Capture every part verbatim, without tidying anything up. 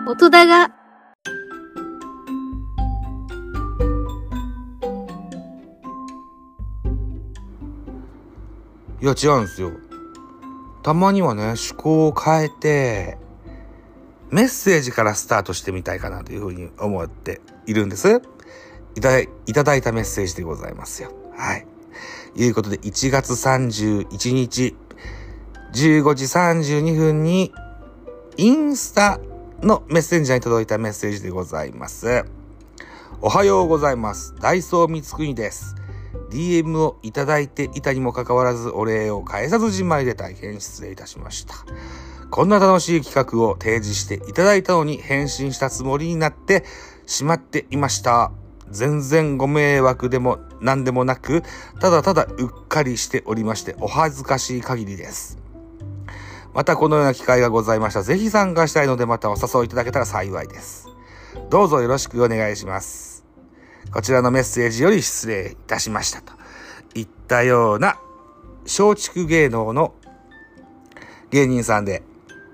音だがいや違うんですよ。たまにはね、趣向を変えてメッセージからスタートしてみたいかなというふうに思っているんです。いただい、いただいたメッセージでございますよ。はい。いうことでいちがつさんじゅういちにちじゅうごじさんじゅうにふんにインスタのメッセンジャーに届いたメッセージでございます。おはようございます。ダイソー光国です。ディーエム をいただいていたにもかかわらずお礼を返さずじまいで大変失礼いたしました。こんな楽しい企画を提示していただいたのに返信したつもりになってしまっていました。全然ご迷惑でも何でもなく、ただただうっかりしておりましてお恥ずかしい限りです。またこのような機会がございましたらぜひ参加したいのでまたお誘いいただけたら幸いです。どうぞよろしくお願いします。こちらのメッセージより失礼いたしましたといったような松竹芸能の芸人さんで、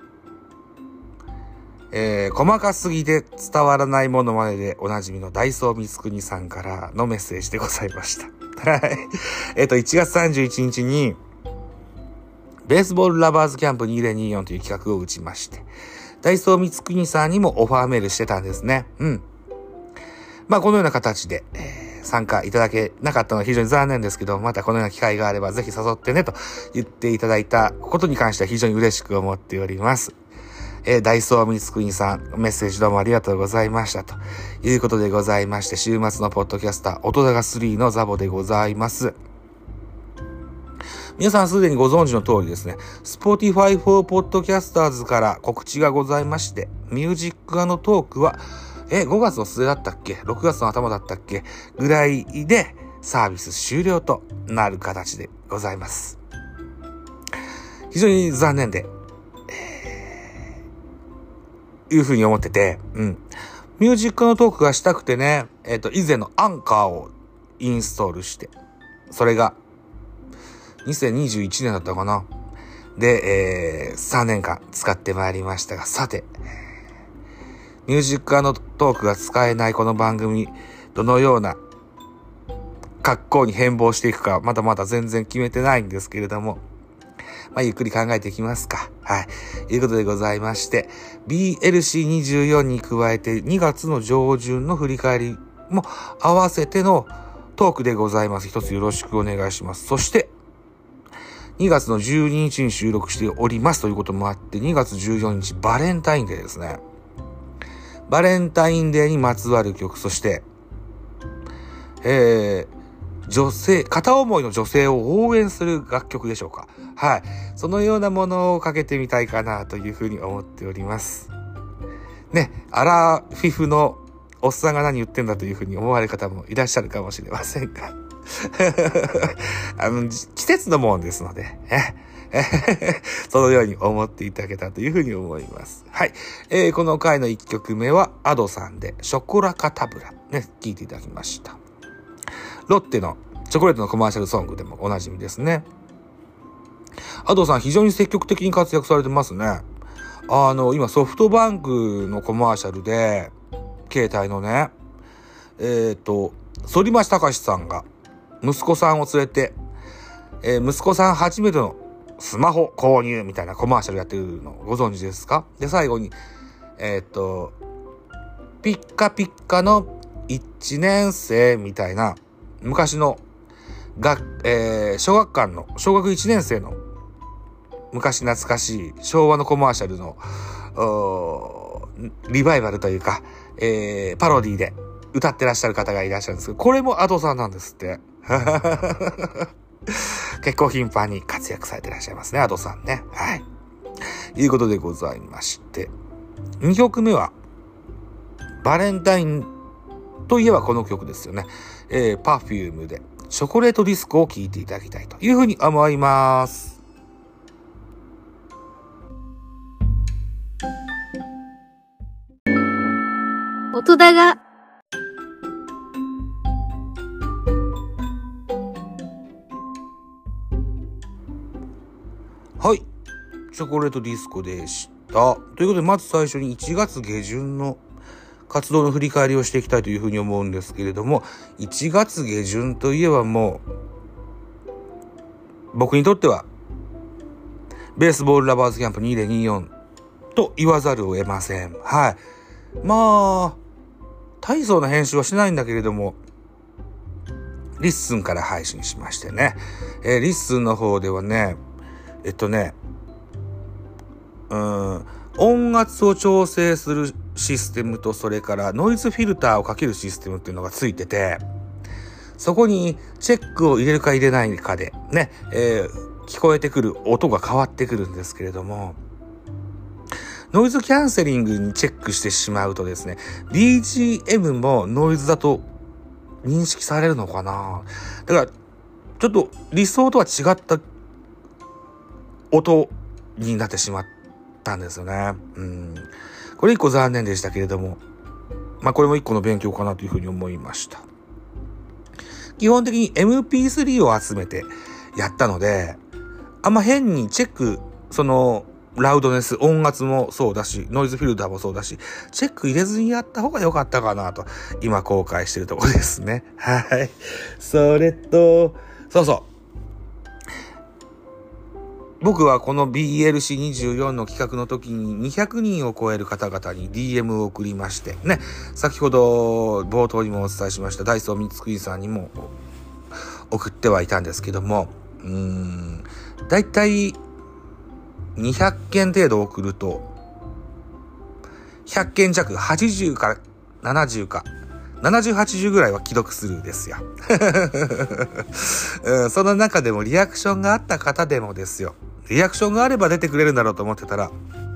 えー、細かすぎて伝わらないものまねでおなじみのダイソー光国さんからのメッセージでございました。はい。えっと、いちがつさんじゅういちにちにベースボールラバーズキャンプにせんにじゅうよんという企画を打ちまして、ダイソー光国さんにもオファーメールしてたんですね。うん。まあこのような形で、えー、参加いただけなかったのは非常に残念ですけど、またこのような機会があればぜひ誘ってねと言っていただいたことに関しては非常に嬉しく思っております。えー、ダイソー光国さん、メッセージどうもありがとうございましたということでございまして、週末のポッドキャスター、音だがスリーのザボでございます。皆さんすでにご存知の通りですね、Spotify for Podcasters から告知がございまして、ミュージック&トークは、え、ごがつの末だったっけ ?ろく 月の頭だったっけぐらいでサービス終了となる形でございます。非常に残念で、えー、いうふうに思ってて、うん。ミュージック&トークがしたくてね、えっと、以前のアンカーをインストールして、それがにせんにじゅういちねんだったかな。で、えー、さんねんかん使ってまいりましたが、さて、ミュージック&トークが使えないこの番組、どのような格好に変貌していくか、まだまだ全然決めてないんですけれども、まあ、ゆっくり考えていきますか。はい。いうことでございまして、ビーエルシーにじゅうよん に加えてにがつの上旬の振り返りも合わせてのトークでございます。一つよろしくお願いします。そして、にがつのじゅうににちに収録しておりますということもあって、にがつじゅうよっかバレンタインデーですね。バレンタインデーにまつわる曲、そして、えー、女性、片思いの女性を応援する楽曲でしょうか。はい。そのようなものをかけてみたいかなというふうに思っております。ね、アラフィフのおっさんが何言ってんだというふうに思われる方もいらっしゃるかもしれませんが。あの、季節のもんですので、ね。そのように思っていただけたというふうに思います。はい。えー、この回のいっきょくめは、アドさんで、ショコラカタブラ。ね、聞いていただきました。ロッテのチョコレートのコマーシャルソングでもおなじみですね。アドさん非常に積極的に活躍されてますね。あの、今ソフトバンクのコマーシャルで、携帯のね、えっと、反町隆史さんが息子さんを連れて、えー、息子さん初めてのスマホ購入みたいなコマーシャルやってるのご存知ですか？で、最後に、えっと、ピッカピッカのいちねん生みたいな、昔のが、えー、小学館の、小学いちねん生の昔懐かしい昭和のコマーシャルのリバイバルというか、えー、パロディで歌ってらっしゃる方がいらっしゃるんですけど、これもアドさんなんですって。結構頻繁に活躍されてらっしゃいますね、アドさんね。はい。いうことでございまして。にきょくめは、バレンタインといえばこの曲ですよね。えー、パフュームで、チョコレートディスコを聴いていただきたいというふうに思います。 音だがはい。チョコレートディスコでした。 ということで、まず最初にいちがつ下旬の活動の振り返りをしていきたいというふうに思うんですけれども、いちがつ下旬といえばもう、僕にとっては、ベースボールラバーズキャンプにせんにじゅうよんと言わざるを得ません。はい。まあ、大層な編集はしないんだけれども、リッスンから配信しましてね。えー、リッスンの方ではね、えっとね、うーん、音圧を調整するシステムと、それからノイズフィルターをかけるシステムっていうのがついてて、そこにチェックを入れるか入れないかでね、えー、聞こえてくる音が変わってくるんですけれども、ノイズキャンセリングにチェックしてしまうとですね、ビージーエム もノイズだと認識されるのかな。だからちょっと理想とは違った音になってしまったんですよね。うん。これ一個残念でしたけれども、まあこれも一個の勉強かなというふうに思いました。基本的に エムピースリー を集めてやったので、あんま変にチェック、そのラウドネス、音圧もそうだし、ノイズフィルターもそうだし、チェック入れずにやった方が良かったかなと、今後悔してるところですね。はい。それと、そうそう。僕はこの ビーエルシーにじゅうよん の企画の時ににひゃくにんを超える方々に ディーエム を送りまして、ね、先ほど冒頭にもお伝えしましたダイソー三つくりさんにも送ってはいたんですけども、うーん、だいたいにひゃっけん程度送ると、ひゃっけん弱、はちじゅうからななじゅうか、ななじゅう、はちじゅうぐらいは既読スルーですよ。うん、その中でもリアクションがあった方でもですよ。リアクションがあれば出てくれるんだろうと思ってたら、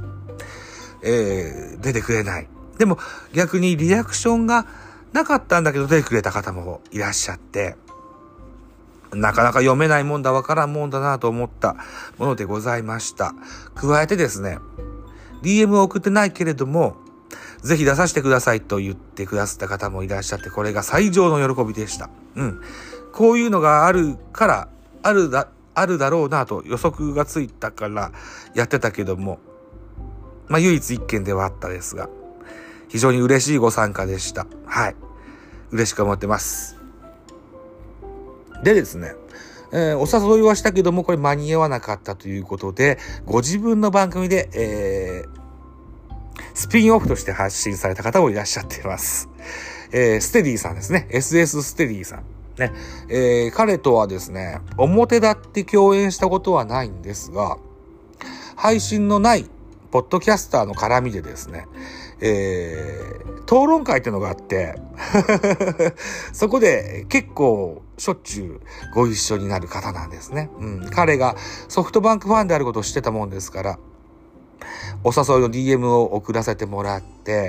えー、出てくれない。でも逆にリアクションがなかったんだけど出てくれた方もいらっしゃって、なかなか読めないもんだ、わからんもんだなと思ったものでございました。加えてですね、ディーエム を送ってないけれども、ぜひ出させてくださいと言ってくださった方もいらっしゃって、これが最上の喜びでした。うん。こういうのがあるから、あるだ、あるだろうなと予測がついたからやってたけども、まあ唯一一件ではあったですが、非常に嬉しいご参加でした。はい。嬉しく思ってます。でですね、えー、お誘いはしたけども、これ間に合わなかったということで、ご自分の番組で、えー、スピンオフとして発信された方もいらっしゃっています。えー、ステディさんですね。エスエス ステディさん。ね。えー、彼とはですね、表立って共演したことはないんですが、配信のないポッドキャスターの絡みでですね、えー、討論会ってのがあって、そこで結構しょっちゅうご一緒になる方なんですね。うん、彼がソフトバンクファンであることを知ってたもんですから、お誘いの ディーエム を送らせてもらって、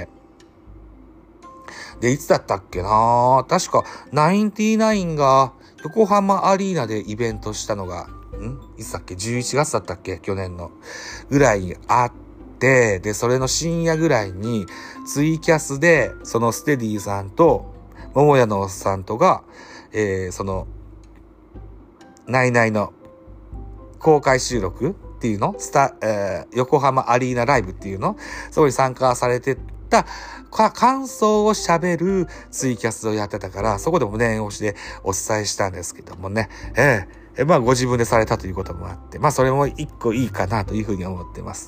で、いつだったっけな、確かナインティナインが横浜アリーナでイベントしたのが、んいつだっけ ?じゅういちがつだったっけ去年のぐらいにあって、で、それの深夜ぐらいにツイキャスで、そのステディさんと、桃屋のおっさんとが、えー、その、ナイナイの公開収録っていうのスタ、えー、横浜アリーナライブっていうのそこに参加されてた感想を喋るツイキャスをやってたから、そこでも念押しでお伝えしたんですけどもね、えー、まあご自分でされたということもあって、まあそれも一個いいかなというふうに思ってます。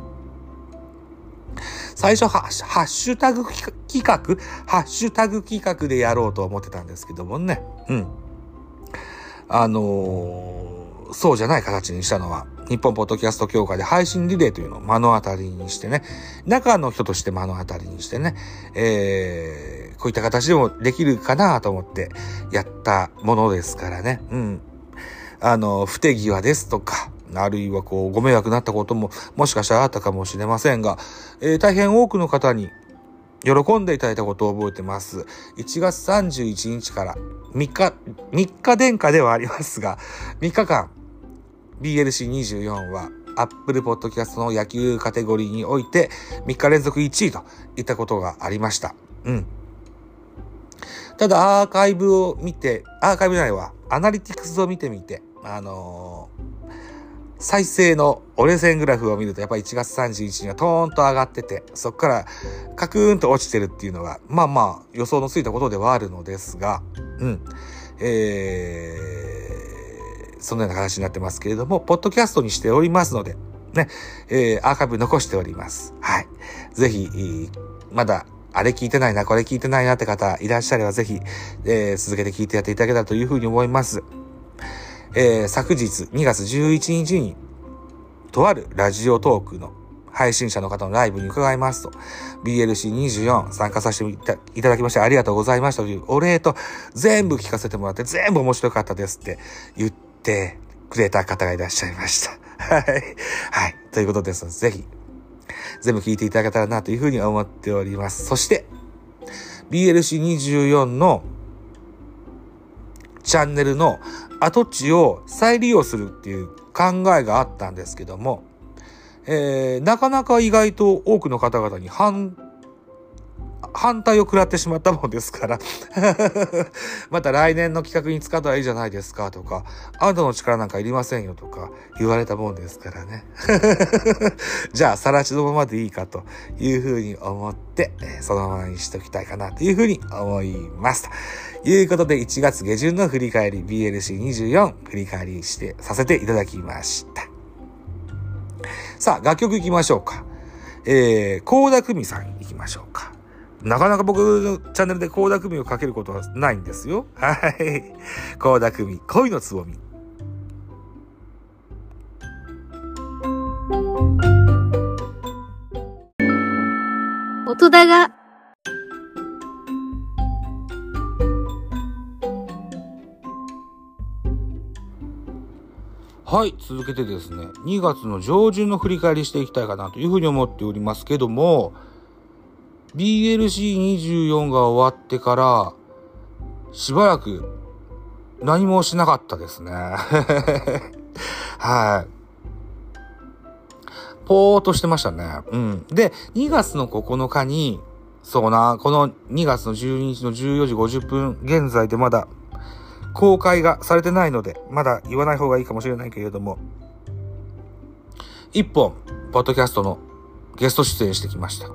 最初はハッシュタグ企画ハッシュタグ企画でやろうと思ってたんですけどもね、うんあのー、そうじゃない形にしたのは、日本ポッドキャスト協会で配信リレーというのを目の当たりにしてね、中の人として目の当たりにしてね、えー、こういった形でもできるかなと思ってやったものですからね。うん。あの、不手際ですとか、あるいはこう、ご迷惑になったことももしかしたらあったかもしれませんが、えー、大変多くの方に喜んでいただいたことを覚えてます。いちがつさんじゅういちにちからみっか、みっか殿下ではありますが、みっかかん ビーエルシーにじゅうよん は Apple Podcast の野球カテゴリーにおいてみっか連続いちいといったことがありました。うん。ただアーカイブを見て、アーカイブじゃないわ、アナリティクスを見てみて、あのー、 再生の折れ線グラフを見るとやっぱりいちがつさんじゅういちにちにはトーンと上がってて、そこからカクーンと落ちてるっていうのが、まあまあ予想のついたことではあるのですが、うん。えー、そのような形になってますけれども、ポッドキャストにしておりますので、ね、えー、アーカイブ残しております。はい。ぜひ、まだ、あれ聞いてないな、これ聞いてないなって方いらっしゃればぜひ、えー、続けて聞いてやっていただけたらというふうに思います。えー、昨日にがつじゅういちにちにとあるラジオトークの配信者の方のライブに伺いますと ビーエルシーにじゅうよん 参加させていただきましてありがとうございましたというお礼と全部聞かせてもらって全部面白かったですって言ってくれた方がいらっしゃいました。はい。はい。ということですのでぜひ全部聞いていただけたらなというふうに思っております。そして ビーエルシーにじゅうよん のチャンネルの跡地を再利用するっていう考えがあったんですけども、えー、なかなか意外と多くの方々に反反対を食らってしまったもんですからまた来年の企画に使ったらいいじゃないですかとか、あなたの力なんかいりませんよとか言われたもんですからねじゃあさら地のままでいいかというふうに思ってそのままにしときたいかなというふうに思いますということでいちがつげじゅんの振り返り ビーエルシーにじゅうよん 振り返りしてさせていただきました。さあ楽曲いきましょうか。えー、倖田來未さんいきましょうか。なかなか僕のチャンネルで倖田來未をかけることはないんですよ。はい。倖田來未、恋のつぼみ。 音だが。 はい、続けてですね、にがつの上旬の振り返りしていきたいかなというふうに思っておりますけども、ビーエルシーにじゅうよん が終わってからしばらく何もしなかったですねはいぽーっとしてましたね。うんでにがつのここのかにそうなこのにがつのじゅうににちのじゅうよじごじゅっぷん現在でまだ公開がされてないのでまだ言わない方がいいかもしれないけれども一本ポッドキャストのゲスト出演してきました。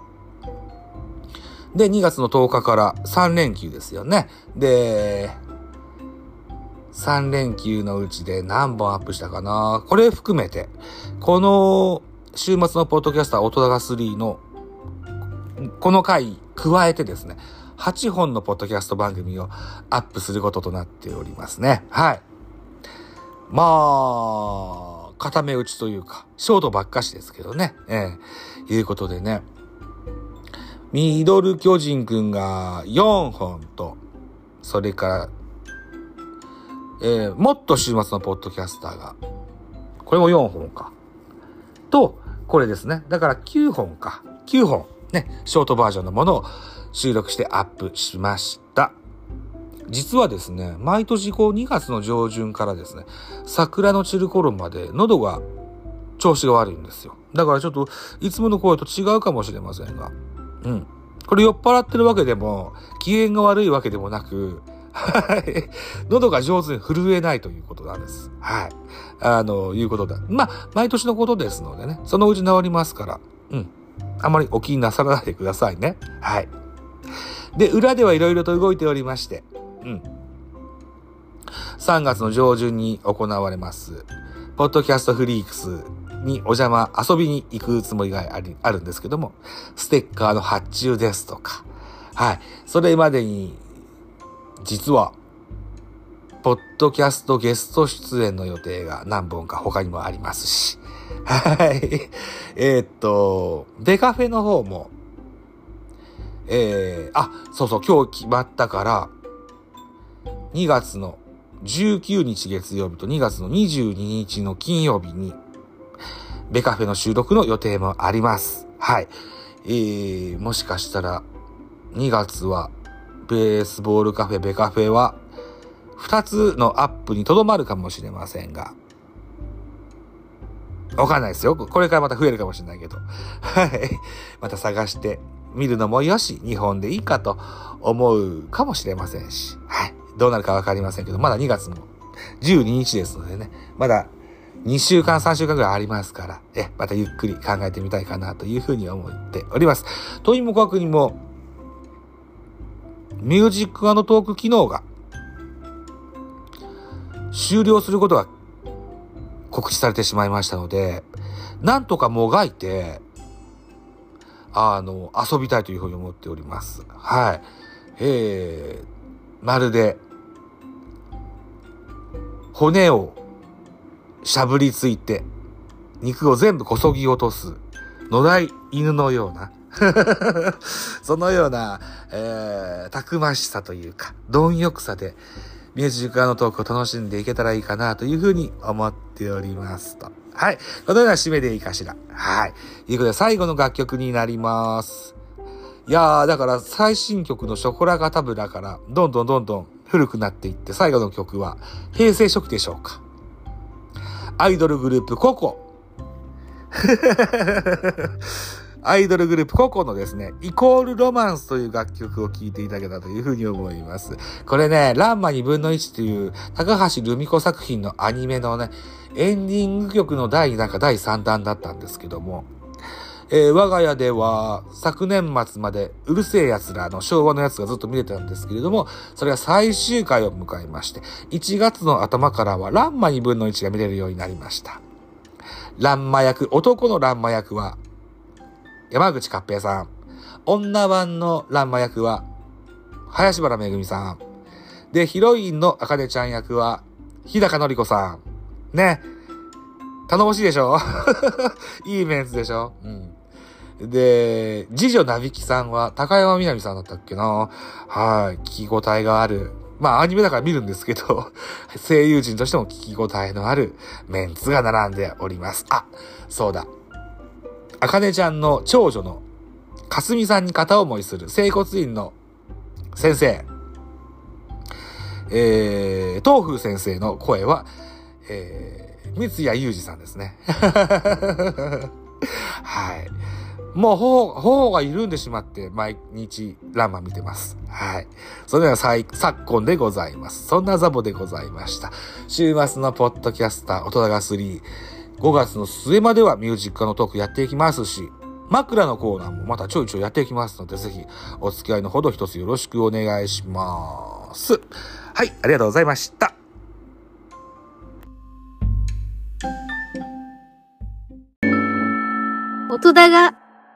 で、にがつのとおかからさんれんきゅうですよね。で、さんれんきゅうのうちで何本アップしたかな。これ含めて、この週末のポッドキャスター音高スリーのこの回加えてですね、はっぽんのポッドキャスト番組をアップすることとなっておりますね。はい。まあ、固め打ちというか、ショートばっかしですけどね。ええ、いうことでね。ミドル巨人くんがよんほんと、それから、えー、もっと週末のポッドキャスターが、これもよんほんか。と、これですね。だからきゅうほんか。きゅうほん。ね、ショートバージョンのものを収録してアップしました。実はですね、毎年こうにがつの上旬からですね、桜の散る頃まで喉が調子が悪いんですよ。だからちょっといつもの声と違うかもしれませんが、うん。これ酔っ払ってるわけでも、機嫌が悪いわけでもなく、はい。喉が上手に震えないということなんです。はい。あの、いうことだ。まあ、毎年のことですのでね、そのうち治りますから、うん。あまりお気になさらないでくださいね。はい。で、裏ではいろいろと動いておりまして、うん。さんがつの上旬に行われます、ポッドキャストフリークスにお邪魔、遊びに行くつもりがあり、あるんですけども、ステッカーの発注ですとか、はい。それまでに、実は、ポッドキャストゲスト出演の予定が何本か他にもありますし、はい。えー、っと、ベカフェの方も、えー、あ、そうそう、今日決まったから、にがつのじゅうくにち月曜日とにがつのにじゅうににちの金曜日に、ベカフェの収録の予定もあります。はい。えー、もしかしたら、にがつは、ベースボールカフェ、ベカフェは、ふたつのアップにとどまるかもしれませんが、わかんないですよ。これからまた増えるかもしれないけど。はい。また探してみるのもよし、にほんでいいかと思うかもしれませんし、はい。どうなるかわかりませんけど、まだにがつのじゅうににちですのでね、まだにしゅうかん、さんしゅうかんぐらいありますから、え、またゆっくり考えてみたいかなというふうに思っております。とにもかくにも、ミュージック&トーク機能が終了することが告知されてしまいましたので、なんとかもがいて、あの、遊びたいというふうに思っております。はい。えー、まるで、骨をしゃぶりついて、肉を全部こそぎ落とす、野良犬のような、そのような、えー、たくましさというか、貪欲さで、ミュージック&トークを楽しんでいけたらいいかなというふうに思っておりますと。はい。このような締めでいいかしら。はい。ということで最後の楽曲になります。いやー、だから最新曲のショコラガタブラからどんどんどんどん古くなっていって最後の曲は平成初期でしょうか。アイドルグループココ。アイドルグループココのですね、イコールロマンスという楽曲を聴いていただけたというふうに思います。これね、ランマにぶんのいちという高橋留美子作品のアニメのね、エンディング曲の第なんかだいさんだんだったんですけども、えー、我が家では昨年末までうるせえ奴らの昭和のやつがずっと見れたんですけれども、それは最終回を迎えまして、いちがつの頭からはランマにぶんのいちが見れるようになりました。ランマ役、男のランマ役は山口勝平さん。女版のランマ役は林原めぐみさん。で、ヒロインのあかねちゃん役は日高のり子さん。ね。頼もしいでしょいいメンツでしょ。うん。で、次女なびきさんは高山みなみさんだったっけな。はい。聞き応えがある。まあアニメだから見るんですけど、声優陣としても聞き応えのあるメンツが並んでおります。あ、そうだ。あかねちゃんの長女のかすみさんに片思いする整骨院の先生。えー、東風先生の声は、えー、三谷裕二さんですね。はい。もう、ほう、ほうが緩んでしまって、毎日、ランマ見てます。はい。それでは、昨今でございます。そんなザボでございました。週末のポッドキャスター、音高スリー。ごがつの末まではミュージックのトークやっていきますし、枕のコーナーもまたちょいちょいやっていきますので、ぜひ、お付き合いのほど一つよろしくお願いします。はい、ありがとうございました。 音高